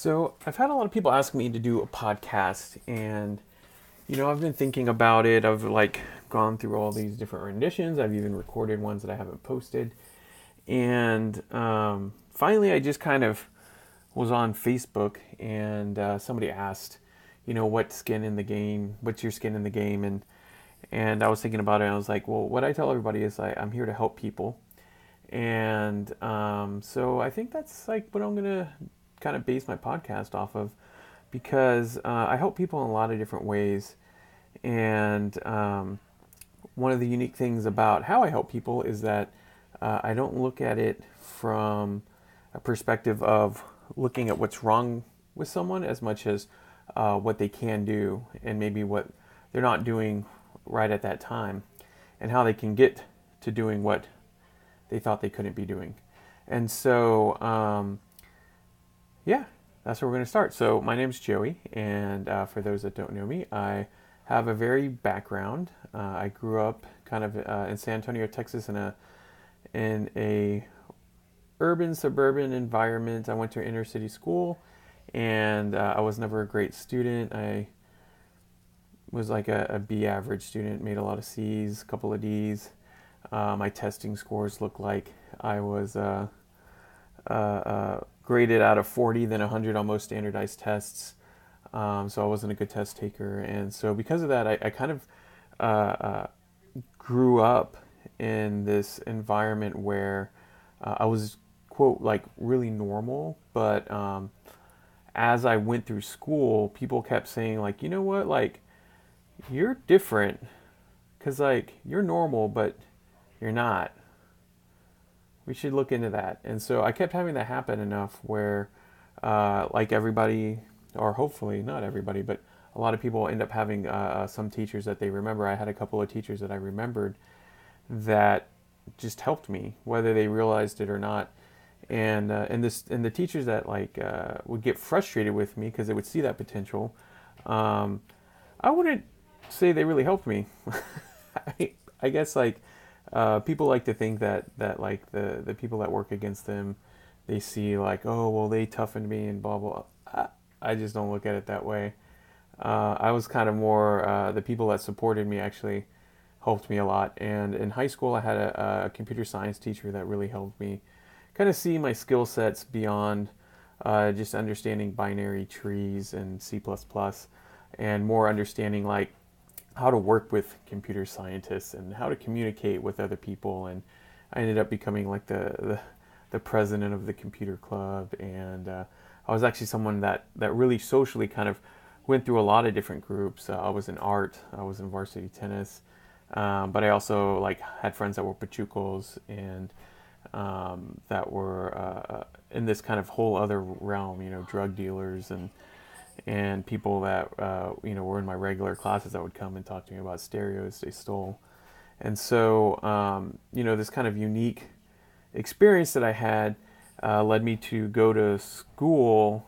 So I've had a lot of people ask me to do a podcast, and I've been thinking about it. I've gone through all these different renditions. I've even recorded ones that I haven't posted, and finally, I just kind of was on Facebook, and somebody asked, what skin in the game? What's your skin in the game? And I was thinking about it. And I was like, well, what I tell everybody is I'm here to help people, and so I think that's like what I'm gonna kind of base my podcast off of because I help people in a lot of different ways. And one of the unique things about how I help people is that I don't look at it from a perspective of looking at what's wrong with someone as much as what they can do and maybe what they're not doing right at that time and how they can get to doing what they thought they couldn't be doing. And so, yeah, that's where we're going to start. So, my name's Joey, and for those that don't know me, I have a varied background. I grew up kind of in San Antonio, Texas, in a urban suburban environment. I went to an inner city school, and I was never a great student. I was like a B average student, made a lot of C's, a couple of D's. My testing scores looked like I was graded out of 40, then 100 on most standardized tests. So I wasn't a good test taker. And so because of that, I kind of uh, uh, grew up in this environment where I was, quote, like really normal. But as I went through school, people kept saying, like, you know what, like, you're different because, like, you're normal, but you're not. We should look into that. And so I kept having that happen enough where, like everybody, or hopefully not everybody, but a lot of people end up having some teachers that they remember. I had a couple of teachers that I remembered that just helped me, whether they realized it or not. And the teachers that would get frustrated with me because they would see that potential. Um, I wouldn't say they really helped me. I guess people like to think that like the people that work against them, they see like, oh well, they toughened me and blah blah. I just don't look at it that way. I was kind of more the people that supported me actually helped me a lot. And in high school, I had a computer science teacher that really helped me kind of see my skill sets beyond just understanding binary trees and C++, and more understanding like how to work with computer scientists and how to communicate with other people. And I ended up becoming like the president of the computer club. And I was actually someone that really socially kind of went through a lot of different groups. I was in art, I was in varsity tennis, but I also like had friends that were pachucos and that were in this kind of whole other realm, drug dealers and people that were in my regular classes that would come and talk to me about stereos they stole. And so this kind of unique experience that I had led me to go to school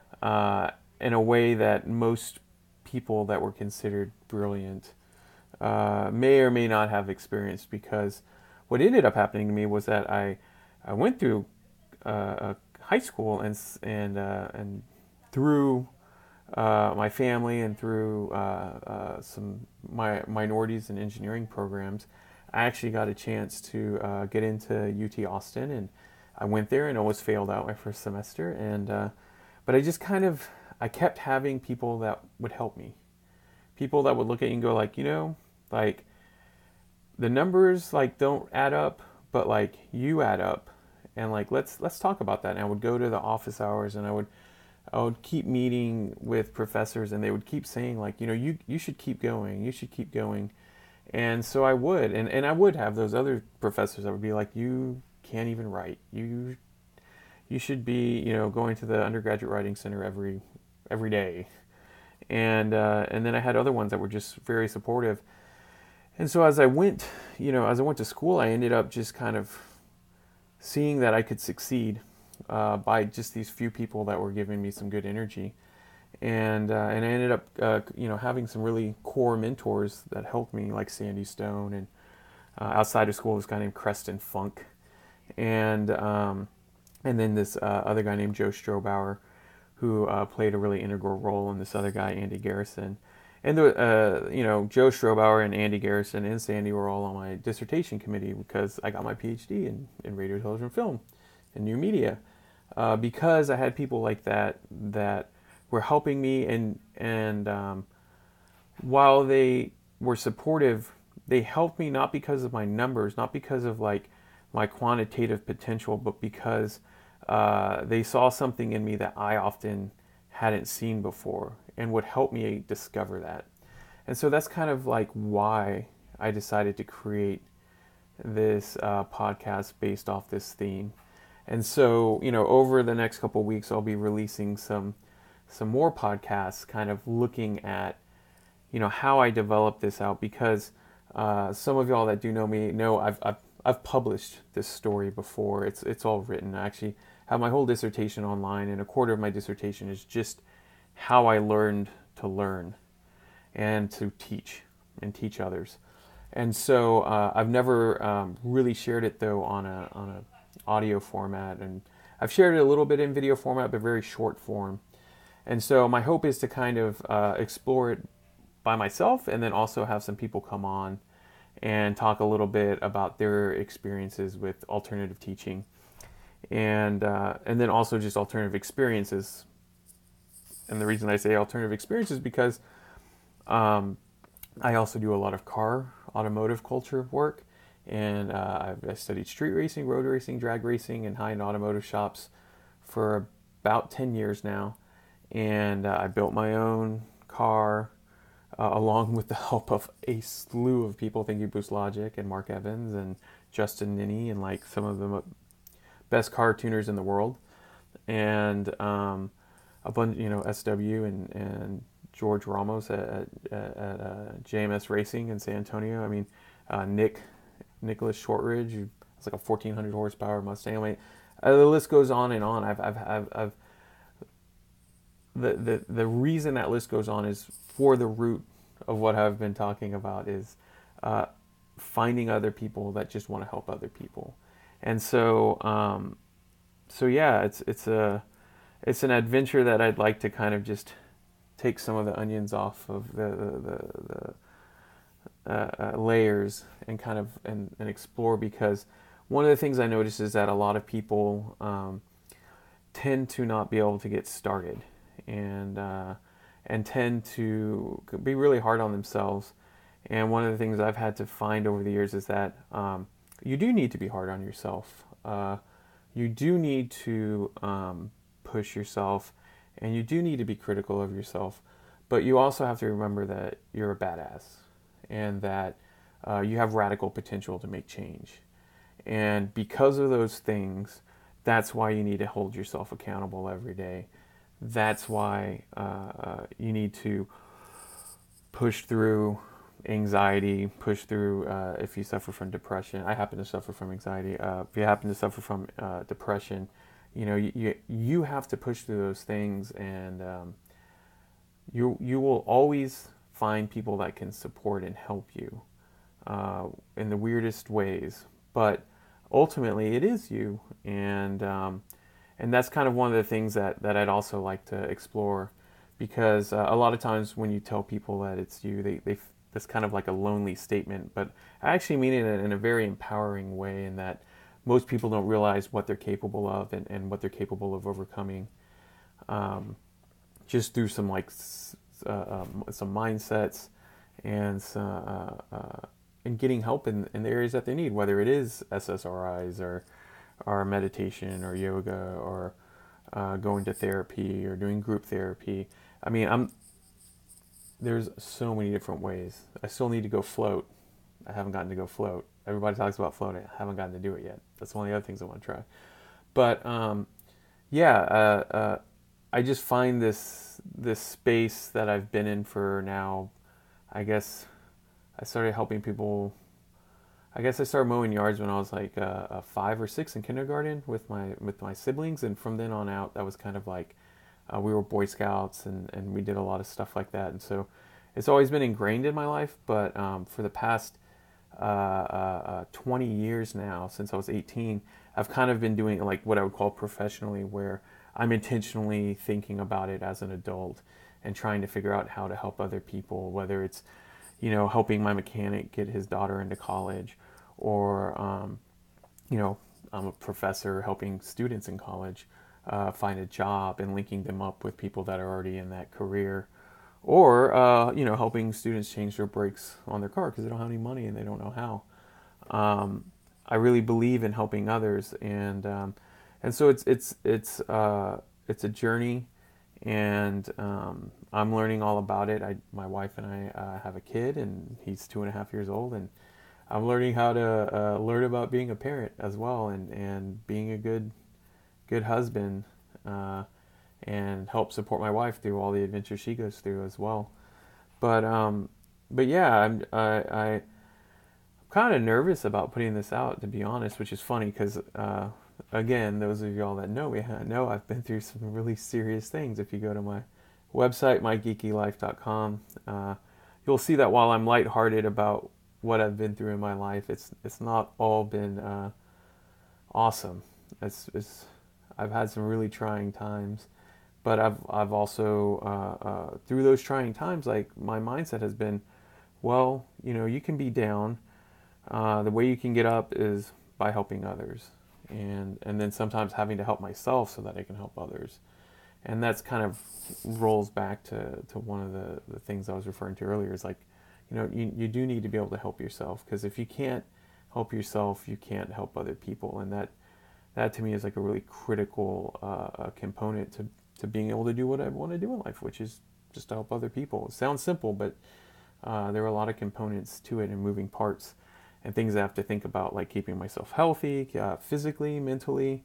in a way that most people that were considered brilliant may or may not have experienced, because what ended up happening to me was that I went through high school and through my family and through some my minorities and engineering programs, I actually got a chance to get into UT Austin, and I went there and almost failed out my first semester. And but I kept having people that would help me, people that would look at you and go like, like the numbers like don't add up, but like you add up, and like let's talk about that. And I would go to the office hours, and I would keep meeting with professors, and they would keep saying like, you should keep going, you should keep going. And so I would, and I would have those other professors that would be like, you can't even write, you should be going to the undergraduate writing center every day. And then I had other ones that were just very supportive. And so as I went to school, I ended up just kind of seeing that I could succeed by just these few people that were giving me some good energy. And I ended up having some really core mentors that helped me, like Sandy Stone, and outside of school this guy named Creston Funk, and then this other guy named Joe Strobauer, who played a really integral role in this other guy, Andy Garrison. And Joe Strobauer and Andy Garrison and Sandy were all on my dissertation committee because I got my PhD in radio, television, film, and new media. Because I had people like that were helping me, and while they were supportive, they helped me not because of my numbers, not because of like my quantitative potential, but because they saw something in me that I often hadn't seen before and would help me discover that. And so that's kind of like why I decided to create this podcast based off this theme. And so, over the next couple of weeks, I'll be releasing some more podcasts, kind of looking at, how I developed this out, because some of y'all that do know me know I've published this story before. It's all written. I actually have my whole dissertation online, and a quarter of my dissertation is just how I learned to learn and to teach and teach others. And so I've never really shared it though on a audio format, and I've shared it a little bit in video format, but very short form. And so my hope is to kind of explore it by myself, and then also have some people come on and talk a little bit about their experiences with alternative teaching, and then also just alternative experiences. And the reason I say alternative experiences is because I also do a lot of automotive culture work, and I studied street racing, road racing, drag racing, and high-end automotive shops for about 10 years now. And I built my own car along with the help of a slew of people. Thank you, Boost Logic and Mark Evans and Justin Ninney, and like some of the best car tuners in the world. And a bunch, SW and George Ramos at JMS Racing in San Antonio. I mean, Nicholas Shortridge, who has like a 1,400 horsepower Mustang. I mean, the list goes on and on. The reason that list goes on is for the root of what I've been talking about is finding other people that just want to help other people. And so yeah, it's an adventure that I'd like to kind of just take some of the onions off of the layers and kind of and explore, because one of the things I notice is that a lot of people tend to not be able to get started, and tend to be really hard on themselves. And one of the things I've had to find over the years is that you do need to be hard on yourself. You do need to push yourself, and you do need to be critical of yourself. But you also have to remember that you're a badass, and that you have radical potential to make change. And because of those things, that's why you need to hold yourself accountable every day. That's why you need to push through anxiety, push through if you suffer from depression. I happen to suffer from anxiety. If you happen to suffer from depression, you have to push through those things, and you will always find people that can support and help you in the weirdest ways. But ultimately, it is you, and that's kind of one of the things that I'd also like to explore, because a lot of times when you tell people that it's you, they that's kind of like a lonely statement, but I actually mean it in a very empowering way, in that most people don't realize what they're capable of, and what they're capable of overcoming, just through some some mindsets and and getting help in the areas that they need, whether it is SSRIs or meditation or yoga or going to therapy or doing group therapy. I mean, there's so many different ways. I still need to go float. I haven't gotten to go float. Everybody talks about floating. I haven't gotten to do it yet. That's one of the other things I want to try. But I just find this space that I've been in for now. I guess I started helping people. I guess I started mowing yards when I was like 5 or 6 in kindergarten with my siblings, and from then on out, that was kind of like we were Boy Scouts, and we did a lot of stuff like that. And so it's always been ingrained in my life. But for the past 20 years now, since I was 18, I've kind of been doing like what I would call professionally, where I'm intentionally thinking about it as an adult and trying to figure out how to help other people, whether it's, helping my mechanic get his daughter into college, or, you know, I'm a professor helping students in college find a job and linking them up with people that are already in that career, or, helping students change their brakes on their car because they don't have any money and they don't know how. I really believe in helping others, and so it's a journey, and I'm learning all about it. My wife and I have a kid, and he's 2.5 years old, and I'm learning how to learn about being a parent as well, and being a good husband, and help support my wife through all the adventures she goes through as well. But yeah, I'm kind of nervous about putting this out, to be honest, which is funny because, again, those of y'all that know me know I've been through some really serious things. If you go to my website, mygeekylife.com, you'll see that while I'm lighthearted about what I've been through in my life, it's not all been awesome. I've had some really trying times, but I've also through those trying times, like, my mindset has been, well, you can be down. The way you can get up is by helping others, and then sometimes having to help myself so that I can help others. And that's kind of rolls back to one of the things I was referring to earlier, is like, you do need to be able to help yourself, because if you can't help yourself, you can't help other people. And that to me is like a really critical component to being able to do what I want to do in life, which is just to help other people. It sounds simple, but there are a lot of components to it and moving parts and things I have to think about, like keeping myself healthy, physically, mentally,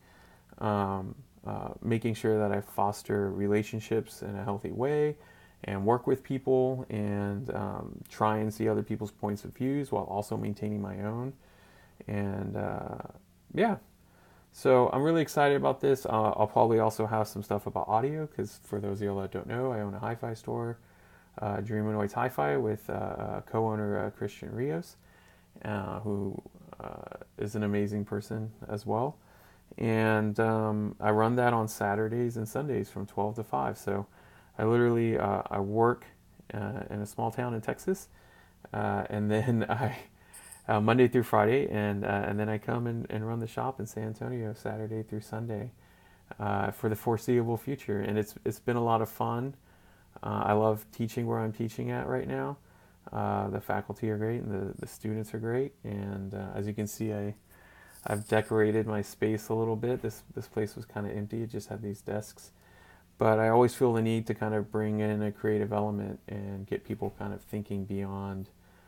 making sure that I foster relationships in a healthy way and work with people, and try and see other people's points of views while also maintaining my own. And yeah, so I'm really excited about this. I'll probably also have some stuff about audio, because for those of you that don't know, I own a hi-fi store, Dreamonoids Hi-Fi, with co-owner Christian Rios, who is an amazing person as well. And I run that on Saturdays and Sundays from 12 to 5. So I literally I work in a small town in Texas, and then I Monday through Friday, and then I come and run the shop in San Antonio Saturday through Sunday for the foreseeable future. And it's been a lot of fun. I love teaching where I'm teaching at right now. The faculty are great, and the students are great. And as you can see, I've decorated my space a little bit. This place was kind of empty. It just had these desks. But I always feel the need to kind of bring in a creative element and get people kind of thinking beyond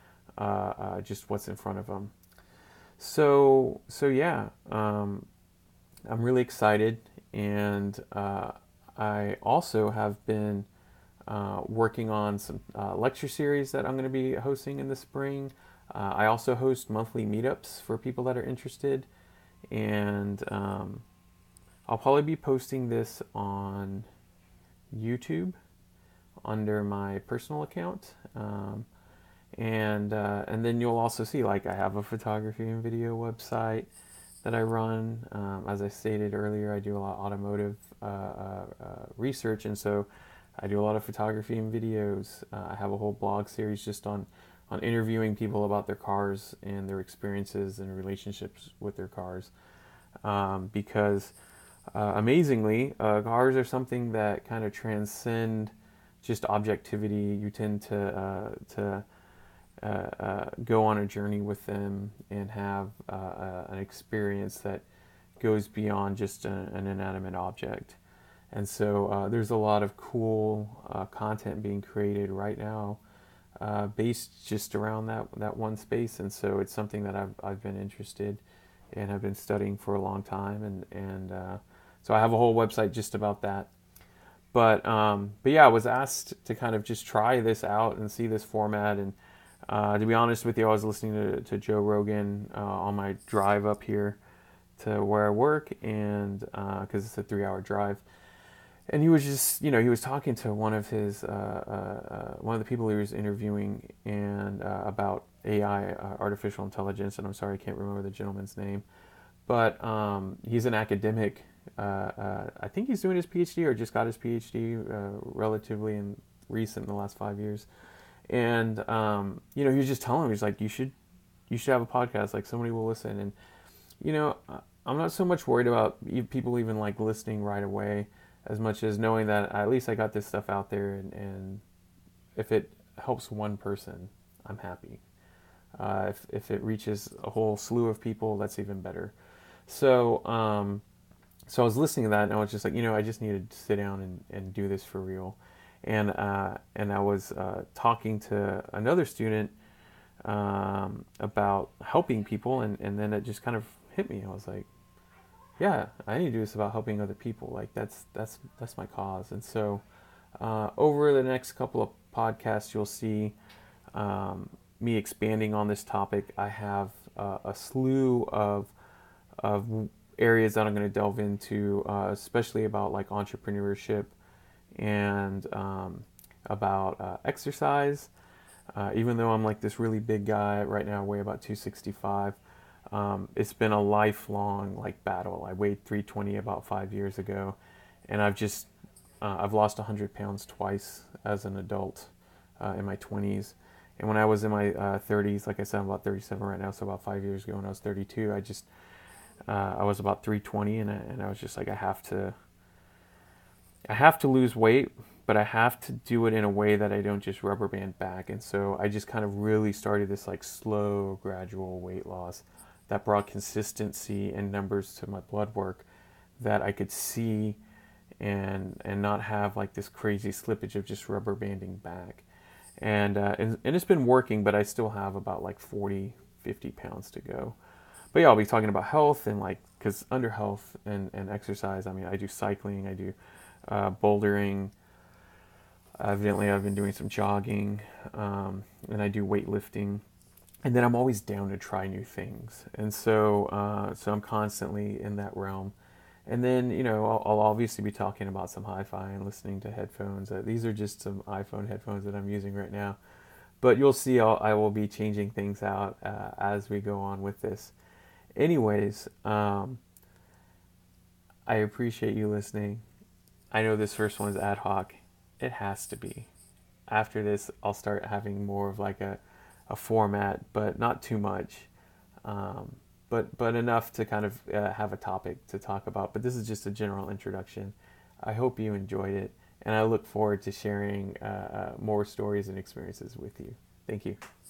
just what's in front of them. So yeah, I'm really excited, and I also have been working on some lecture series that I'm going to be hosting in the spring. I also host monthly meetups for people that are interested, and I'll probably be posting this on YouTube under my personal account, and then you'll also see, like, I have a photography and video website that I run. As I stated earlier, I do a lot of automotive research, and so I do a lot of photography and videos. I have a whole blog series just on interviewing people about their cars and their experiences and relationships with their cars, because amazingly, cars are something that kind of transcend just objectivity. You tend to go on a journey with them and have an experience that goes beyond just an inanimate object. And so there's a lot of cool content being created right now based just around that one space. And so it's something that I've been interested and have been studying for a long time. And so I have a whole website just about that. But yeah, I was asked to kind of just try this out and see this format. And to be honest with you, I was listening to Joe Rogan on my drive up here to where I work, and because it's a 3-hour drive. And he was just, he was talking to one of his, one of the people he was interviewing, and about AI, artificial intelligence. And I'm sorry, I can't remember the gentleman's name, but he's an academic, I think he's doing his PhD or just got his PhD relatively recent in the last 5 years. And he was just telling me, he's like, you should have a podcast. Like somebody will listen. And I'm not so much worried about people even like listening right away, as much as knowing that at least I got this stuff out there, and if it helps one person, I'm happy. If it reaches a whole slew of people, that's even better. So so I was listening to that, and I was just like, I just needed to sit down and do this for real. And I was talking to another student about helping people, and then it just kind of hit me. I was like, yeah, I need to do this about helping other people. Like that's my cause. And so over the next couple of podcasts, you'll see me expanding on this topic. I have a slew of areas that I'm going to delve into, especially about like entrepreneurship and about exercise. Even though I'm like this really big guy right now, I weigh about 265. It's been a lifelong like battle. I weighed 320 about 5 years ago, and I've lost 100 pounds twice as an adult in my 20s. And when I was in my 30s, like I said, I'm about 37 right now, so about 5 years ago when I was 32, I was about 320, and I was just like, I have to lose weight, but I have to do it in a way that I don't just rubber band back. And so I just kind of really started this like slow, gradual weight loss that brought consistency and numbers to my blood work that I could see and not have like this crazy slippage of just rubber banding back. And it's been working, but I still have about like 40, 50 pounds to go. But yeah, I'll be talking about health and like, because under health and exercise, I mean, I do cycling, I do bouldering. Evidently, I've been doing some jogging, and I do weightlifting. And then I'm always down to try new things. And so I'm constantly in that realm. And then, I'll obviously be talking about some hi-fi and listening to headphones. These are just some iPhone headphones that I'm using right now. But you'll see I will be changing things out as we go on with this. Anyways, I appreciate you listening. I know this first one's ad hoc. It has to be. After this, I'll start having more of like a format, but not too much. But enough to kind of have a topic to talk about. But this is just a general introduction. I hope you enjoyed it, and I look forward to sharing more stories and experiences with you. Thank you.